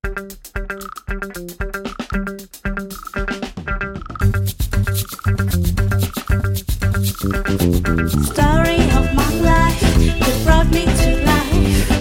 Story of my life that brought me to life.